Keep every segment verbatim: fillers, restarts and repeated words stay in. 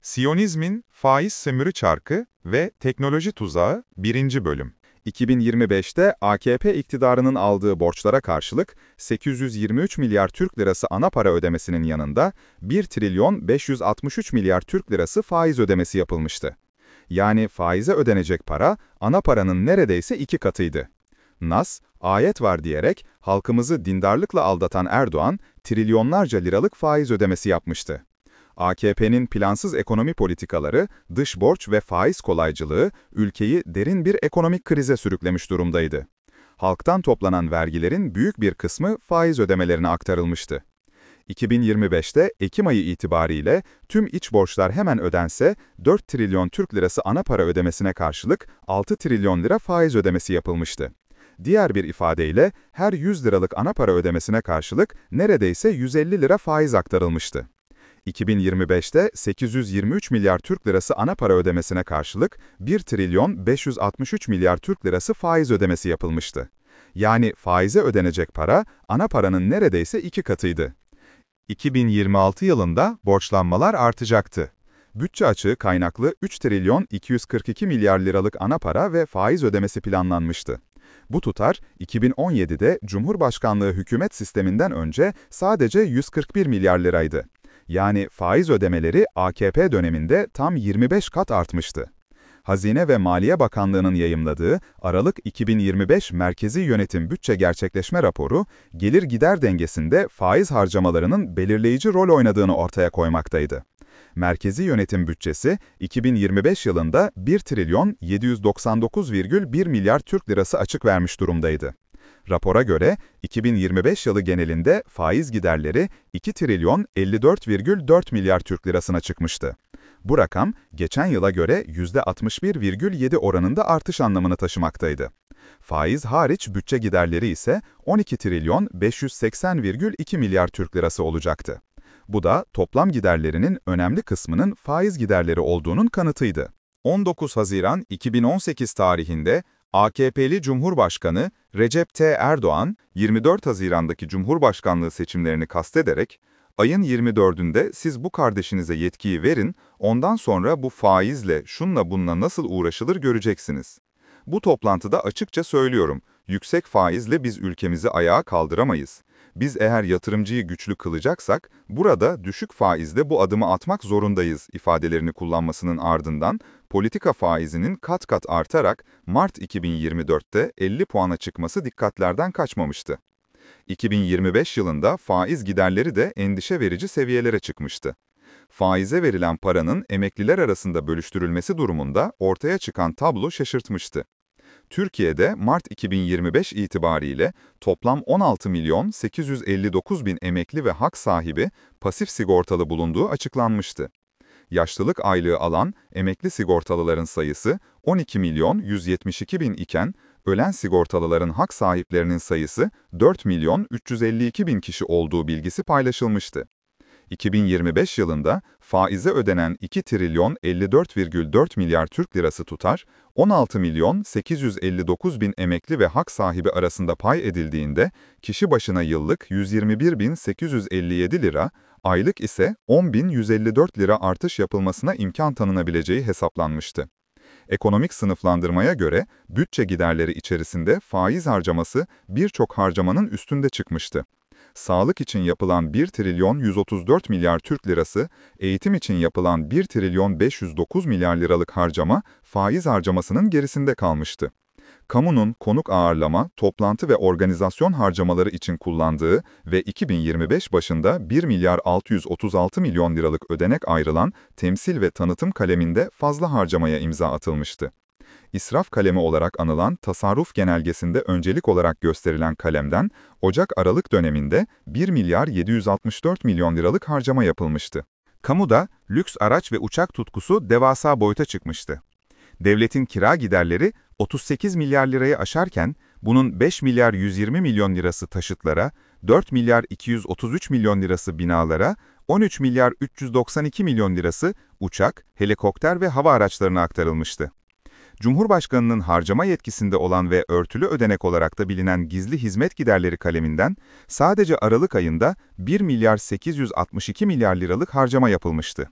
Siyonizmin Faiz Sömürü Çarkı ve Teknoloji Tuzağı birinci. Bölüm. iki bin yirmi beşte A K P iktidarının aldığı borçlara karşılık sekiz yüz yirmi üç milyar Türk lirası ana para ödemesinin yanında bir trilyon beş yüz altmış üç milyar Türk lirası faiz ödemesi yapılmıştı. Yani faize ödenecek para ana paranın neredeyse iki katıydı. Nas, ayet var diyerek halkımızı dindarlıkla aldatan Erdoğan, trilyonlarca liralık faiz ödemesi yapmıştı. A K P'nin plansız ekonomi politikaları, dış borç ve faiz kolaycılığı ülkeyi derin bir ekonomik krize sürüklemiş durumdaydı. Halktan toplanan vergilerin büyük bir kısmı faiz ödemelerine aktarılmıştı. iki bin yirmi beşte Ekim ayı itibariyle tüm iç borçlar hemen ödense dört trilyon Türk lirası ana para ödemesine karşılık altı trilyon lira faiz ödemesi yapılmıştı. Diğer bir ifadeyle her yüz liralık ana para ödemesine karşılık neredeyse yüz elli lira faiz aktarılmıştı. iki bin yirmi beşte sekiz yüz yirmi üç milyar Türk lirası ana para ödemesine karşılık bir trilyon beş yüz altmış üç milyar Türk lirası faiz ödemesi yapılmıştı. Yani faize ödenecek para ana paranın neredeyse iki katıydı. iki bin yirmi altı yılında borçlanmalar artacaktı. Bütçe açığı kaynaklı üç trilyon iki yüz kırk iki milyar liralık ana para ve faiz ödemesi planlanmıştı. Bu tutar, iki bin on yedide Cumhurbaşkanlığı hükümet sisteminden önce sadece yüz kırk bir milyar liraydı. Yani faiz ödemeleri A K P döneminde tam yirmi beş kat artmıştı. Hazine ve Maliye Bakanlığı'nın yayımladığı Aralık iki bin yirmi beş Merkezi Yönetim Bütçe Gerçekleşme Raporu, gelir-gider dengesinde faiz harcamalarının belirleyici rol oynadığını ortaya koymaktaydı. Merkezi Yönetim Bütçesi, iki bin yirmi beş yılında bir trilyon yedi yüz doksan dokuz virgül bir milyar Türk lirası açık vermiş durumdaydı. Rapora göre iki bin yirmi beş yılı genelinde faiz giderleri iki trilyon elli dört virgül dört milyar Türk lirasına çıkmıştı. Bu rakam geçen yıla göre yüzde altmış bir virgül yedi oranında artış anlamını taşımaktaydı. Faiz hariç bütçe giderleri ise on iki trilyon beş yüz seksen virgül iki milyar Türk lirası olacaktı. Bu da toplam giderlerinin önemli kısmının faiz giderleri olduğunun kanıtıydı. on dokuz Haziran iki bin on sekiz tarihinde A K P'li Cumhurbaşkanı Recep Tayyip Erdoğan, yirmi dört Haziran'daki Cumhurbaşkanlığı seçimlerini kastederek, ayın yirmi dördünde siz bu kardeşinize yetkiyi verin, ondan sonra bu faizle, şunla bununla nasıl uğraşılır göreceksiniz. Bu toplantıda açıkça söylüyorum, yüksek faizle biz ülkemizi ayağa kaldıramayız. Biz eğer yatırımcıyı güçlü kılacaksak, burada düşük faizle bu adımı atmak zorundayız ifadelerini kullanmasının ardından, politika faizinin kat kat artarak Mart iki bin yirmi dörtte elli puana çıkması dikkatlerden kaçmamıştı. iki bin yirmi beş yılında faiz giderleri de endişe verici seviyelere çıkmıştı. Faize verilen paranın emekliler arasında bölüştürülmesi durumunda ortaya çıkan tablo şaşırtmıştı. Türkiye'de Mart iki bin yirmi beş itibariyle toplam on altı milyon sekiz yüz elli dokuz bin emekli ve hak sahibi pasif sigortalı bulunduğu açıklanmıştı. Yaşlılık aylığı alan emekli sigortalıların sayısı on iki milyon yüz yetmiş iki bin iken, ölen sigortalıların hak sahiplerinin sayısı dört milyon üç yüz elli iki bin kişi olduğu bilgisi paylaşılmıştı. iki bin yirmi beş yılında faize ödenen iki trilyon elli dört virgül dört milyar Türk lirası tutar, on altı milyon sekiz yüz elli dokuz bin emekli ve hak sahibi arasında pay edildiğinde, kişi başına yıllık yüz yirmi bir bin sekiz yüz elli yedi lira, aylık ise on bin yüz elli dört lira artış yapılmasına imkan tanınabileceği hesaplanmıştı. Ekonomik sınıflandırmaya göre bütçe giderleri içerisinde faiz harcaması birçok harcamanın üstünde çıkmıştı. Sağlık için yapılan bir trilyon yüz otuz dört milyar Türk lirası, eğitim için yapılan bir trilyon beş yüz dokuz milyar liralık harcama faiz harcamasının gerisinde kalmıştı. Kamunun konuk ağırlama, toplantı ve organizasyon harcamaları için kullandığı ve iki bin yirmi beş başında bir milyar altı yüz otuz altı milyon liralık ödenek ayrılan temsil ve tanıtım kaleminde fazla harcamaya imza atılmıştı. İsraf kalemi olarak anılan tasarruf genelgesinde öncelik olarak gösterilen kalemden Ocak-Aralık döneminde bir milyar yedi yüz altmış dört milyon liralık harcama yapılmıştı. Kamuda lüks araç ve uçak tutkusu devasa boyuta çıkmıştı. Devletin kira giderleri otuz sekiz milyar lirayı aşarken, bunun beş milyar yüz yirmi milyon lirası taşıtlara, dört milyar iki yüz otuz üç milyon lirası binalara, on üç milyar üç yüz doksan iki milyon lirası uçak, helikopter ve hava araçlarına aktarılmıştı. Cumhurbaşkanının harcama yetkisinde olan ve örtülü ödenek olarak da bilinen gizli hizmet giderleri kaleminden sadece Aralık ayında bir milyar sekiz yüz altmış iki milyar liralık harcama yapılmıştı.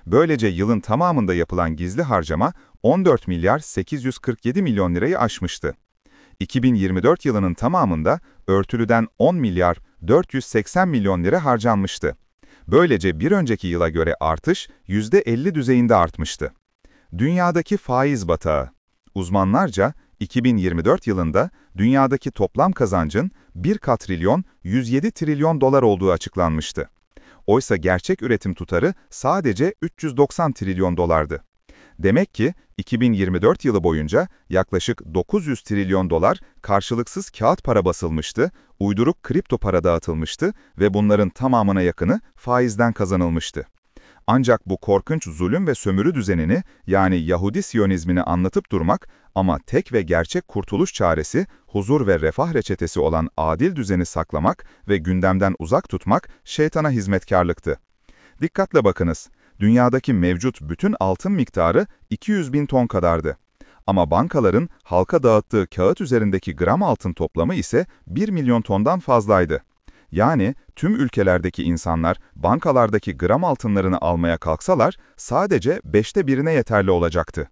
Böylece yılın tamamında yapılan gizli harcama on dört milyar sekiz yüz kırk yedi milyon lirayı aşmıştı. iki bin yirmi dört yılının tamamında örtülüden on milyar dört yüz seksen milyon lira harcanmıştı. Böylece bir önceki yıla göre artış yüzde elli düzeyinde artmıştı. Dünyadaki faiz batağı. Uzmanlarca iki bin yirmi dört yılında dünyadaki toplam kazancın bir katrilyon yüz yedi trilyon dolar olduğu açıklanmıştı. Oysa gerçek üretim tutarı sadece üç yüz doksan trilyon dolardı. Demek ki iki bin yirmi dört yılı boyunca yaklaşık dokuz yüz trilyon dolar karşılıksız kağıt para basılmıştı, uyduruk kripto para dağıtılmıştı ve bunların tamamına yakını faizden kazanılmıştı. Ancak bu korkunç zulüm ve sömürü düzenini, yani Yahudi Siyonizmini anlatıp durmak ama tek ve gerçek kurtuluş çaresi, huzur ve refah reçetesi olan adil düzeni saklamak ve gündemden uzak tutmak şeytana hizmetkarlıktı. Dikkatle bakınız, dünyadaki mevcut bütün altın miktarı iki yüz bin ton kadardı. Ama bankaların halka dağıttığı kağıt üzerindeki gram altın toplamı ise bir milyon tondan fazlaydı. Yani tüm ülkelerdeki insanlar bankalardaki gram altınlarını almaya kalksalar sadece beşte birine yeterli olacaktı.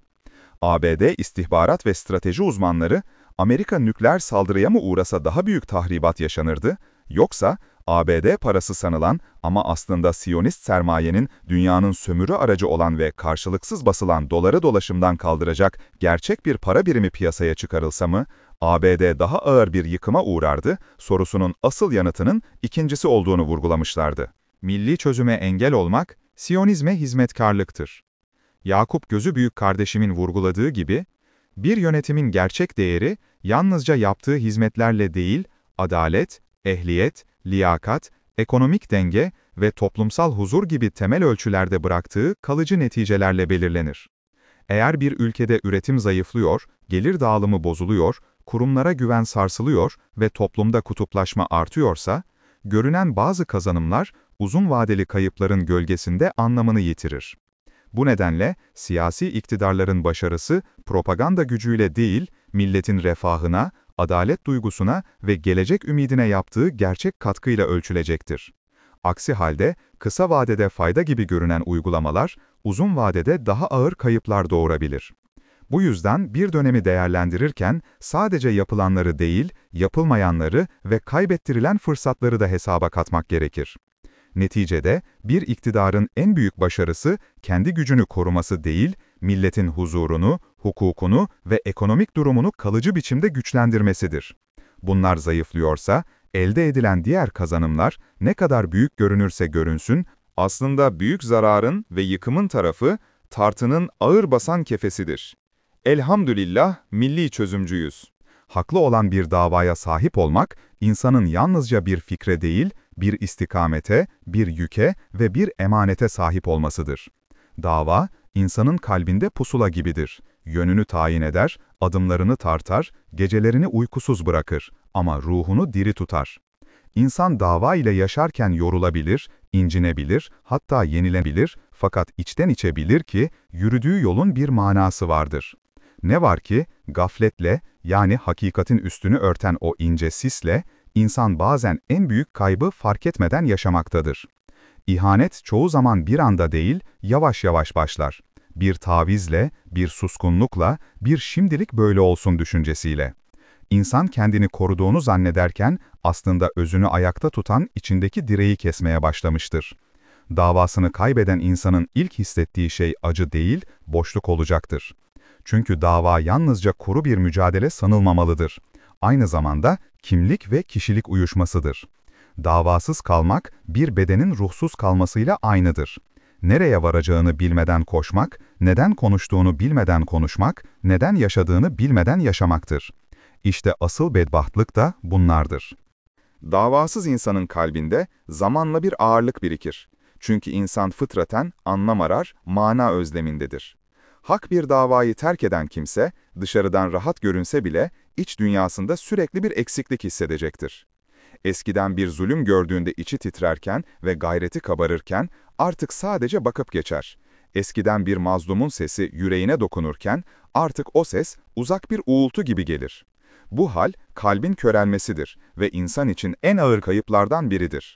A B D istihbarat ve strateji uzmanları, Amerika nükleer saldırıya mı uğrasa daha büyük tahribat yaşanırdı, yoksa A B D parası sanılan ama aslında Siyonist sermayenin dünyanın sömürü aracı olan ve karşılıksız basılan doları dolaşımdan kaldıracak gerçek bir para birimi piyasaya çıkarılsa mı, A B D daha ağır bir yıkıma uğrardı sorusunun asıl yanıtının ikincisi olduğunu vurgulamışlardı. Milli çözüme engel olmak, Siyonizme hizmetkarlıktır. Yakup Gözü Büyük Kardeşimin vurguladığı gibi, bir yönetimin gerçek değeri yalnızca yaptığı hizmetlerle değil, adalet, ehliyet, liyakat, ekonomik denge ve toplumsal huzur gibi temel ölçülerde bıraktığı kalıcı neticelerle belirlenir. Eğer bir ülkede üretim zayıflıyor, gelir dağılımı bozuluyor, kurumlara güven sarsılıyor ve toplumda kutuplaşma artıyorsa, görünen bazı kazanımlar uzun vadeli kayıpların gölgesinde anlamını yitirir. Bu nedenle siyasi iktidarların başarısı propaganda gücüyle değil, milletin refahına, adalet duygusuna ve gelecek ümidine yaptığı gerçek katkıyla ölçülecektir. Aksi halde kısa vadede fayda gibi görünen uygulamalar uzun vadede daha ağır kayıplar doğurabilir. Bu yüzden bir dönemi değerlendirirken sadece yapılanları değil, yapılmayanları ve kaybettirilen fırsatları da hesaba katmak gerekir. Neticede bir iktidarın en büyük başarısı kendi gücünü koruması değil, milletin huzurunu, hukukunu ve ekonomik durumunu kalıcı biçimde güçlendirmesidir. Bunlar zayıflıyorsa, elde edilen diğer kazanımlar ne kadar büyük görünürse görünsün, aslında büyük zararın ve yıkımın tarafı tartının ağır basan kefesidir. Elhamdülillah milli çözümcüyüz. Haklı olan bir davaya sahip olmak, insanın yalnızca bir fikre değil, bir istikamete, bir yüke ve bir emanete sahip olmasıdır. Dava, insanın kalbinde pusula gibidir. Yönünü tayin eder, adımlarını tartar, gecelerini uykusuz bırakır ama ruhunu diri tutar. İnsan dava ile yaşarken yorulabilir, incinebilir, hatta yenilebilir fakat içten içe bilir ki yürüdüğü yolun bir manası vardır. Ne var ki gafletle, yani hakikatin üstünü örten o ince sisle, insan bazen en büyük kaybı fark etmeden yaşamaktadır. İhanet çoğu zaman bir anda değil, yavaş yavaş başlar. Bir tavizle, bir suskunlukla, bir şimdilik böyle olsun düşüncesiyle. İnsan kendini koruduğunu zannederken aslında özünü ayakta tutan içindeki direği kesmeye başlamıştır. Davasını kaybeden insanın ilk hissettiği şey acı değil, boşluk olacaktır. Çünkü dava yalnızca kuru bir mücadele sanılmamalıdır. Aynı zamanda kimlik ve kişilik uyuşmasıdır. Davasız kalmak, bir bedenin ruhsuz kalmasıyla aynıdır. Nereye varacağını bilmeden koşmak, neden konuştuğunu bilmeden konuşmak, neden yaşadığını bilmeden yaşamaktır. İşte asıl bedbahtlık da bunlardır. Davasız insanın kalbinde zamanla bir ağırlık birikir. Çünkü insan fıtraten anlam arar, mana özlemindedir. Hak bir davayı terk eden kimse, dışarıdan rahat görünse bile iç dünyasında sürekli bir eksiklik hissedecektir. Eskiden bir zulüm gördüğünde içi titrerken ve gayreti kabarırken artık sadece bakıp geçer. Eskiden bir mazlumun sesi yüreğine dokunurken artık o ses uzak bir uğultu gibi gelir. Bu hal kalbin körelmesidir ve insan için en ağır kayıplardan biridir.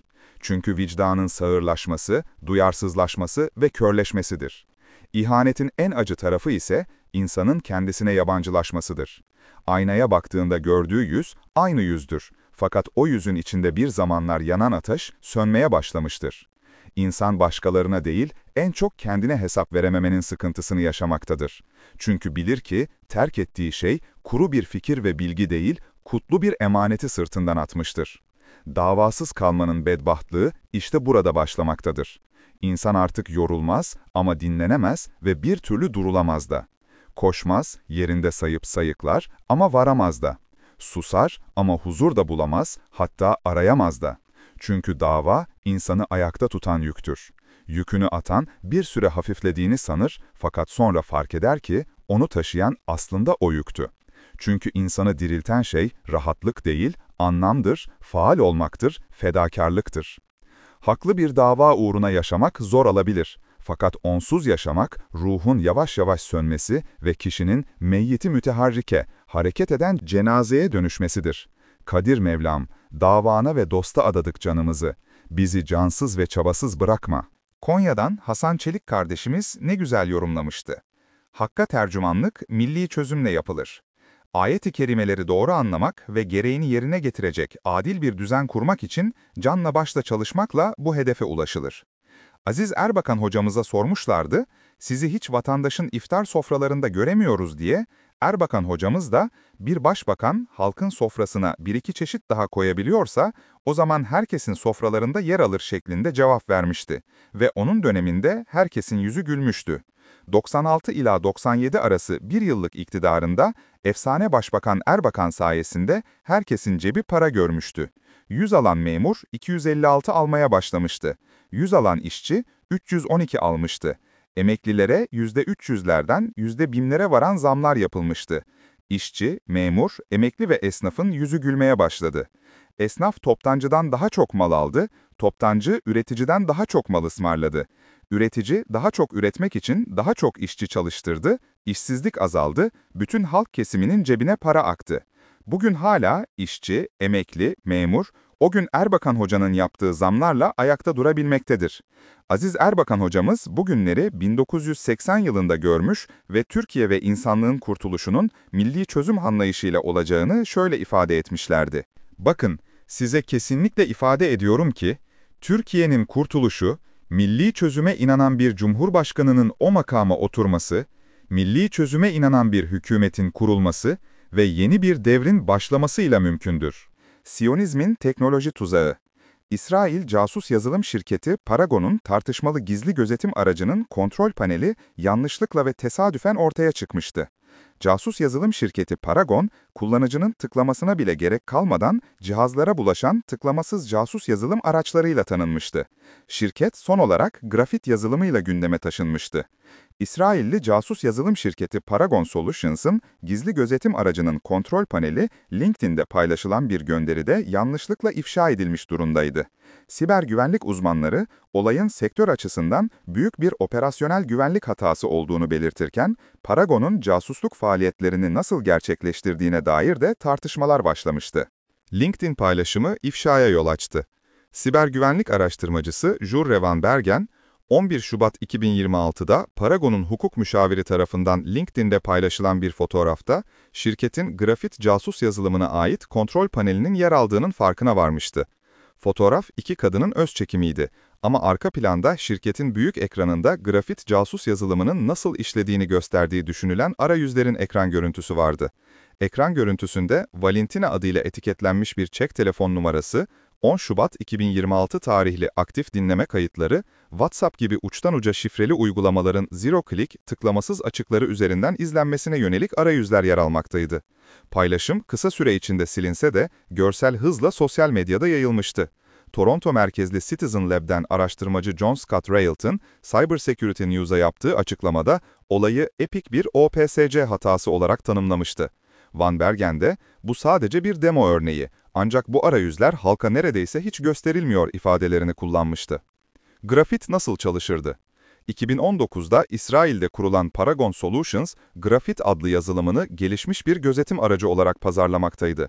Çünkü vicdanın sağırlaşması, duyarsızlaşması ve körleşmesidir. İhanetin en acı tarafı ise insanın kendisine yabancılaşmasıdır. Aynaya baktığında gördüğü yüz aynı yüzdür. Fakat o yüzün içinde bir zamanlar yanan ateş sönmeye başlamıştır. İnsan başkalarına değil, en çok kendine hesap verememenin sıkıntısını yaşamaktadır. Çünkü bilir ki terk ettiği şey kuru bir fikir ve bilgi değil, kutlu bir emaneti sırtından atmıştır. Davasız kalmanın bedbahtlığı işte burada başlamaktadır. İnsan artık yorulmaz ama dinlenemez ve bir türlü durulamaz da. Koşmaz, yerinde sayıp sayıklar ama varamaz da. Susar ama huzur da bulamaz, hatta arayamaz da. Çünkü dava, insanı ayakta tutan yüktür. Yükünü atan bir süre hafiflediğini sanır fakat sonra fark eder ki onu taşıyan aslında o yüktü. Çünkü insanı dirilten şey rahatlık değil, anlamdır, faal olmaktır, fedakarlıktır. Haklı bir dava uğruna yaşamak zor olabilir. Fakat onsuz yaşamak, ruhun yavaş yavaş sönmesi ve kişinin meyyiti müteharrike, hareket eden cenazeye dönüşmesidir. Kadir Mevlam, davana ve dosta adadık canımızı, bizi cansız ve çabasız bırakma. Konya'dan Hasan Çelik kardeşimiz ne güzel yorumlamıştı. Hakka tercümanlık milli çözümle yapılır. Ayet-i kerimeleri doğru anlamak ve gereğini yerine getirecek adil bir düzen kurmak için canla başla çalışmakla bu hedefe ulaşılır. Aziz Erbakan hocamıza sormuşlardı, sizi hiç vatandaşın iftar sofralarında göremiyoruz diye, Erbakan hocamız da bir başbakan halkın sofrasına bir iki çeşit daha koyabiliyorsa, o zaman herkesin sofralarında yer alır şeklinde cevap vermişti ve onun döneminde herkesin yüzü gülmüştü. doksan altı ila doksan yedi arası bir yıllık iktidarında efsane Başbakan Erbakan sayesinde herkesin cebi para görmüştü. yüz alan memur iki yüz elli altı almaya başlamıştı. yüz alan işçi üç yüz on iki almıştı. Emeklilere yüzde üç yüzlerden yüzde binlere varan zamlar yapılmıştı. İşçi, memur, emekli ve esnafın yüzü gülmeye başladı. Esnaf toptancıdan daha çok mal aldı, toptancı üreticiden daha çok mal ısmarladı. Üretici daha çok üretmek için daha çok işçi çalıştırdı, işsizlik azaldı, bütün halk kesiminin cebine para aktı. Bugün hala işçi, emekli, memur, o gün Erbakan Hoca'nın yaptığı zamlarla ayakta durabilmektedir. Aziz Erbakan Hocamız bugünleri bin dokuz yüz seksen yılında görmüş ve Türkiye ve insanlığın kurtuluşunun milli çözüm anlayışıyla olacağını şöyle ifade etmişlerdi. Bakın, size kesinlikle ifade ediyorum ki, Türkiye'nin kurtuluşu, milli çözüme inanan bir cumhurbaşkanının o makama oturması, milli çözüme inanan bir hükümetin kurulması ve yeni bir devrin başlamasıyla mümkündür. Siyonizmin teknoloji tuzağı. İsrail casus yazılım şirketi Paragon'un tartışmalı gizli gözetim aracının kontrol paneli yanlışlıkla ve tesadüfen ortaya çıkmıştı. Casus yazılım şirketi Paragon, kullanıcının tıklamasına bile gerek kalmadan cihazlara bulaşan tıklamasız casus yazılım araçlarıyla tanınmıştı. Şirket son olarak grafit yazılımıyla gündeme taşınmıştı. İsrailli casus yazılım şirketi Paragon Solutions'ın gizli gözetim aracının kontrol paneli LinkedIn'de paylaşılan bir gönderide yanlışlıkla ifşa edilmiş durumdaydı. Siber güvenlik uzmanları olayın sektör açısından büyük bir operasyonel güvenlik hatası olduğunu belirtirken, Paragon'un casusluk faaliyetlerini nasıl gerçekleştirdiğine dair de tartışmalar başlamıştı. LinkedIn paylaşımı ifşaya yol açtı. Siber güvenlik araştırmacısı Jurre Van Bergen, on bir Şubat iki bin yirmi altıda Paragon'un hukuk müşaviri tarafından LinkedIn'de paylaşılan bir fotoğrafta, şirketin grafit casus yazılımına ait kontrol panelinin yer aldığının farkına varmıştı. Fotoğraf iki kadının öz çekimiydi ama arka planda şirketin büyük ekranında grafit casus yazılımının nasıl işlediğini gösterdiği düşünülen arayüzlerin ekran görüntüsü vardı. Ekran görüntüsünde Valentina adıyla etiketlenmiş bir çek telefon numarası, on Şubat iki bin yirmi altı tarihli aktif dinleme kayıtları, WhatsApp gibi uçtan uca şifreli uygulamaların zero-click, tıklamasız açıkları üzerinden izlenmesine yönelik arayüzler yer almaktaydı. Paylaşım kısa süre içinde silinse de görsel hızla sosyal medyada yayılmıştı. Toronto merkezli Citizen Lab'den araştırmacı John Scott Railton, Cybersecurity News'a yaptığı açıklamada olayı epik bir O P S C hatası olarak tanımlamıştı. Van Bergen de, bu sadece bir demo örneği, ancak bu arayüzler halka neredeyse hiç gösterilmiyor ifadelerini kullanmıştı. Grafit nasıl çalışırdı? iki bin on dokuzda İsrail'de kurulan Paragon Solutions, Grafit adlı yazılımını gelişmiş bir gözetim aracı olarak pazarlamaktaydı.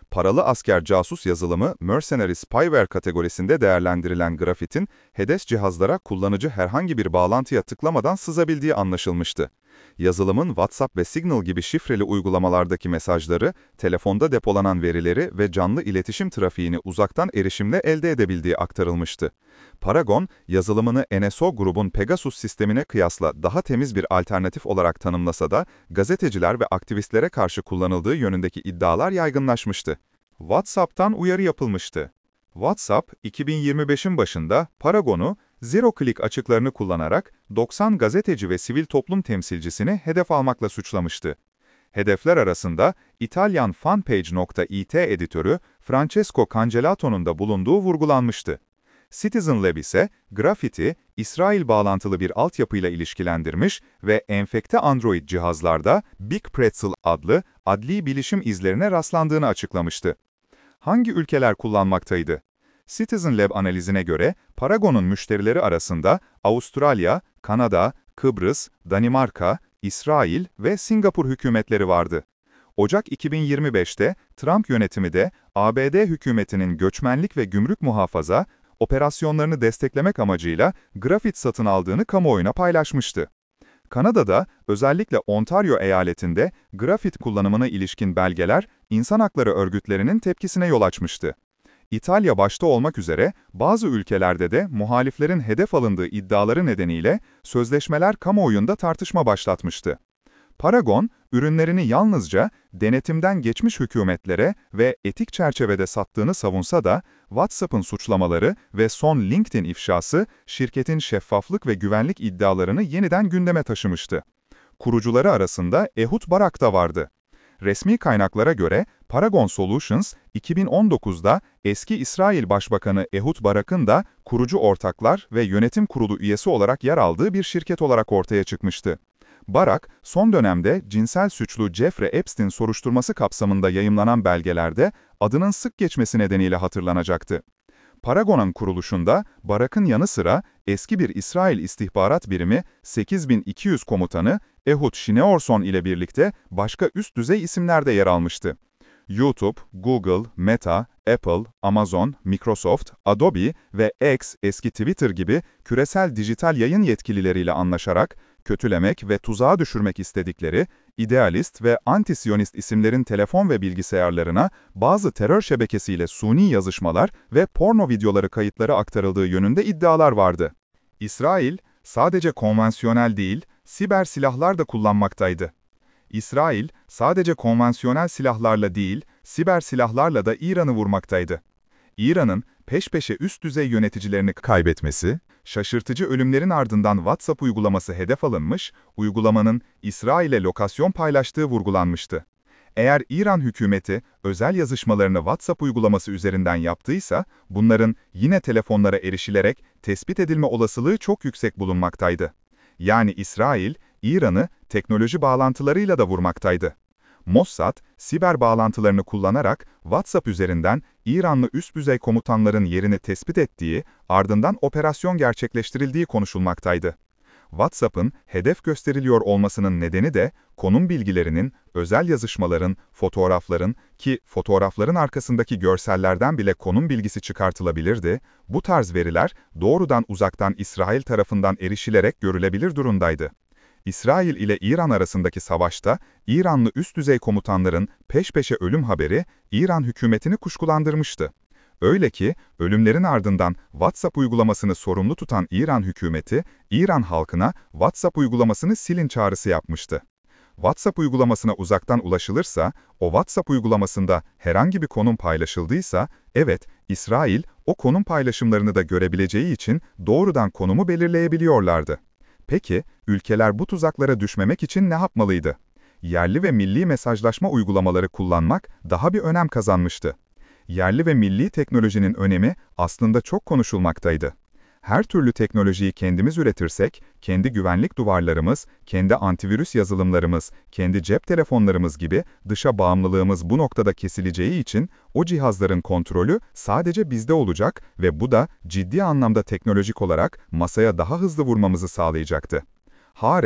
paralı asker casus yazılımı Mercenary Spyware kategorisinde değerlendirilen grafitin HEDES cihazlara kullanıcı herhangi bir bağlantıya tıklamadan sızabildiği anlaşılmıştı. Yazılımın WhatsApp ve Signal gibi şifreli uygulamalardaki mesajları, telefonda depolanan verileri ve canlı iletişim trafiğini uzaktan erişimle elde edebildiği aktarılmıştı. Paragon, yazılımını N S O grubun Pegasus sistemine kıyasla daha temiz bir alternatif olarak tanımlasa da, gazeteciler ve aktivistlere karşı kullanıldığı yönündeki iddialar yaygınlaşmıştı. WhatsApp'tan uyarı yapılmıştı. WhatsApp, iki bin yirmi beşin başında Paragon'u, Zero Click açıklarını kullanarak doksan gazeteci ve sivil toplum temsilcisini hedef almakla suçlamıştı. Hedefler arasında İtalyan Fanpage nokta it editörü Francesco Cangelato'nun da bulunduğu vurgulanmıştı. Citizen Lab ise grafiti, İsrail bağlantılı bir altyapıyla ilişkilendirmiş ve enfekte Android cihazlarda Big Pretzel adlı adli bilişim izlerine rastlandığını açıklamıştı. Hangi ülkeler kullanmaktaydı? Citizen Lab analizine göre Paragon'un müşterileri arasında Avustralya, Kanada, Kıbrıs, Danimarka, İsrail ve Singapur hükümetleri vardı. Ocak iki bin yirmi beşte Trump yönetimi de A B D hükümetinin göçmenlik ve gümrük muhafaza operasyonlarını desteklemek amacıyla grafit satın aldığını kamuoyuna paylaşmıştı. Kanada'da, özellikle Ontario eyaletinde grafit kullanımına ilişkin belgeler, insan hakları örgütlerinin tepkisine yol açmıştı. İtalya başta olmak üzere bazı ülkelerde de muhaliflerin hedef alındığı iddiaları nedeniyle sözleşmeler kamuoyunda tartışma başlatmıştı. Paragon, ürünlerini yalnızca denetimden geçmiş hükümetlere ve etik çerçevede sattığını savunsa da, WhatsApp'ın suçlamaları ve son LinkedIn ifşası, şirketin şeffaflık ve güvenlik iddialarını yeniden gündeme taşımıştı. Kurucuları arasında Ehud Barak da vardı. Resmi kaynaklara göre Paragon Solutions, iki bin on dokuzda eski İsrail Başbakanı Ehud Barak'ın da kurucu ortaklar ve yönetim kurulu üyesi olarak yer aldığı bir şirket olarak ortaya çıkmıştı. Barak, son dönemde cinsel suçlu Jeffrey Epstein soruşturması kapsamında yayımlanan belgelerde adının sık geçmesi nedeniyle hatırlanacaktı. Paragon'un kuruluşunda Barak'ın yanı sıra eski bir İsrail istihbarat birimi sekiz bin iki yüz komutanı Ehud Shineorson ile birlikte başka üst düzey isimler de yer almıştı. YouTube, Google, Meta, Apple, Amazon, Microsoft, Adobe ve X, eski Twitter gibi küresel dijital yayın yetkilileriyle anlaşarak kötülemek ve tuzağa düşürmek istedikleri idealist ve anti-Siyonist isimlerin telefon ve bilgisayarlarına bazı terör şebekesiyle suni yazışmalar ve porno videoları kayıtları aktarıldığı yönünde iddialar vardı. İsrail, sadece konvansiyonel değil, siber silahlar da kullanmaktaydı. İsrail, sadece konvansiyonel silahlarla değil, siber silahlarla da İran'ı vurmaktaydı. İran'ın peş peşe üst düzey yöneticilerini kaybetmesi, şaşırtıcı ölümlerin ardından WhatsApp uygulaması hedef alınmış, uygulamanın İsrail'e lokasyon paylaştığı vurgulanmıştı. Eğer İran hükümeti özel yazışmalarını WhatsApp uygulaması üzerinden yaptıysa, bunların yine telefonlara erişilerek tespit edilme olasılığı çok yüksek bulunmaktaydı. Yani İsrail, İran'ı teknoloji bağlantılarıyla da vurmaktaydı. Mossad, siber bağlantılarını kullanarak WhatsApp üzerinden İranlı üst düzey komutanların yerini tespit ettiği, ardından operasyon gerçekleştirildiği konuşulmaktaydı. WhatsApp'ın hedef gösteriliyor olmasının nedeni de konum bilgilerinin, özel yazışmaların, fotoğrafların ki fotoğrafların arkasındaki görsellerden bile konum bilgisi çıkartılabilirdi, bu tarz veriler doğrudan uzaktan İsrail tarafından erişilerek görülebilir durumdaydı. İsrail ile İran arasındaki savaşta, İranlı üst düzey komutanların peş peşe ölüm haberi, İran hükümetini kuşkulandırmıştı. Öyle ki, ölümlerin ardından WhatsApp uygulamasını sorumlu tutan İran hükümeti, İran halkına WhatsApp uygulamasını silin çağrısı yapmıştı. WhatsApp uygulamasına uzaktan ulaşılırsa, o WhatsApp uygulamasında herhangi bir konum paylaşıldıysa, evet, İsrail o konum paylaşımlarını da görebileceği için doğrudan konumu belirleyebiliyorlardı. Peki, ülkeler bu tuzaklara düşmemek için ne yapmalıydı? Yerli ve milli mesajlaşma uygulamaları kullanmak daha bir önem kazanmıştı. Yerli ve milli teknolojinin önemi aslında çok konuşulmaktaydı. Her türlü teknolojiyi kendimiz üretirsek, kendi güvenlik duvarlarımız, kendi antivirüs yazılımlarımız, kendi cep telefonlarımız gibi dışa bağımlılığımız bu noktada kesileceği için o cihazların kontrolü sadece bizde olacak ve bu da ciddi anlamda teknolojik olarak masaya daha hızlı vurmamızı sağlayacaktı. Haaretz,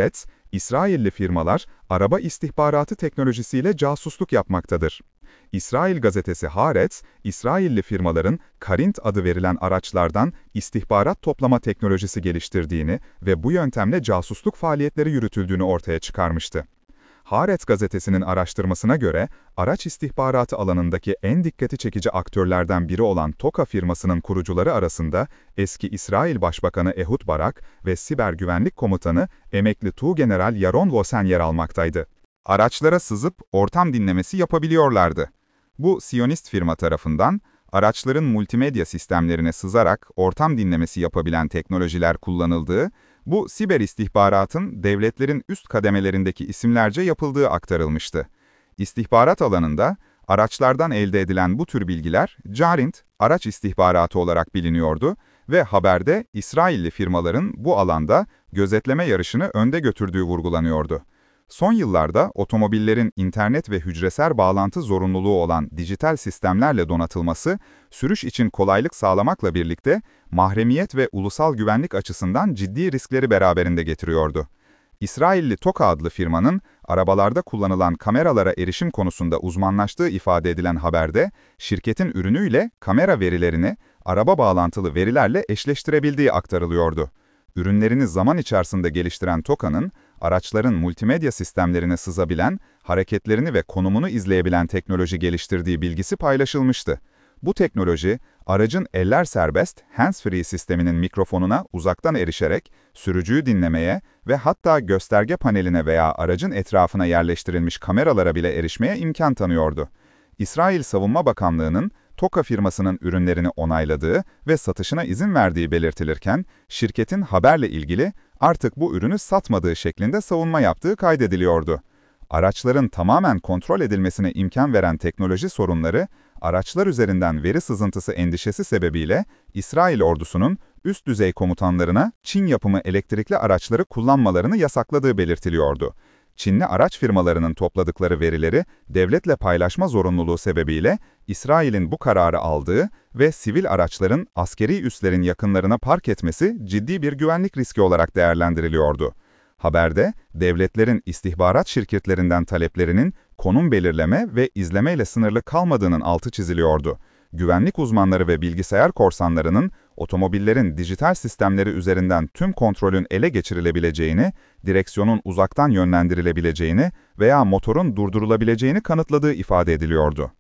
İsrailli firmalar, araba istihbaratı teknolojisiyle casusluk yapmaktadır. İsrail gazetesi Haaretz, İsrailli firmaların Karint adı verilen araçlardan istihbarat toplama teknolojisi geliştirdiğini ve bu yöntemle casusluk faaliyetleri yürütüldüğünü ortaya çıkarmıştı. Haaretz gazetesinin araştırmasına göre, araç istihbaratı alanındaki en dikkati çekici aktörlerden biri olan TOKA firmasının kurucuları arasında eski İsrail Başbakanı Ehud Barak ve Siber Güvenlik Komutanı emekli Tuğgeneral Yaron Vosen yer almaktaydı. Araçlara sızıp ortam dinlemesi yapabiliyorlardı. Bu Siyonist firma tarafından, araçların multimedya sistemlerine sızarak ortam dinlemesi yapabilen teknolojiler kullanıldığı, bu siber istihbaratın devletlerin üst kademelerindeki isimlerce yapıldığı aktarılmıştı. İstihbarat alanında, araçlardan elde edilen bu tür bilgiler, Carint, araç istihbaratı olarak biliniyordu ve haberde İsrailli firmaların bu alanda gözetleme yarışını önde götürdüğü vurgulanıyordu. Son yıllarda otomobillerin internet ve hücresel bağlantı zorunluluğu olan dijital sistemlerle donatılması, sürüş için kolaylık sağlamakla birlikte mahremiyet ve ulusal güvenlik açısından ciddi riskleri beraberinde getiriyordu. İsrailli TOKA adlı firmanın arabalarda kullanılan kameralara erişim konusunda uzmanlaştığı ifade edilen haberde, şirketin ürünüyle kamera verilerini araba bağlantılı verilerle eşleştirebildiği aktarılıyordu. Ürünlerini zaman içerisinde geliştiren TOKA'nın, araçların multimedya sistemlerine sızabilen, hareketlerini ve konumunu izleyebilen teknoloji geliştirdiği bilgisi paylaşılmıştı. Bu teknoloji, aracın eller serbest, hands-free sisteminin mikrofonuna uzaktan erişerek, sürücüyü dinlemeye ve hatta gösterge paneline veya aracın etrafına yerleştirilmiş kameralara bile erişmeye imkan tanıyordu. İsrail Savunma Bakanlığı'nın, TOKA firmasının ürünlerini onayladığı ve satışına izin verdiği belirtilirken, şirketin haberle ilgili artık bu ürünü satmadığı şeklinde savunma yaptığı kaydediliyordu. Araçların tamamen kontrol edilmesine imkan veren teknoloji sorunları, araçlar üzerinden veri sızıntısı endişesi sebebiyle İsrail ordusunun üst düzey komutanlarına Çin yapımı elektrikli araçları kullanmalarını yasakladığı belirtiliyordu. Çinli araç firmalarının topladıkları verileri devletle paylaşma zorunluluğu sebebiyle İsrail'in bu kararı aldığı ve sivil araçların askeri üslerin yakınlarına park etmesi ciddi bir güvenlik riski olarak değerlendiriliyordu. Haberde, devletlerin istihbarat şirketlerinden taleplerinin konum belirleme ve izlemeyle sınırlı kalmadığının altı çiziliyordu. Güvenlik uzmanları ve bilgisayar korsanlarının otomobillerin dijital sistemleri üzerinden tüm kontrolün ele geçirilebileceğini, direksiyonun uzaktan yönlendirilebileceğini veya motorun durdurulabileceğini kanıtladığı ifade ediliyordu.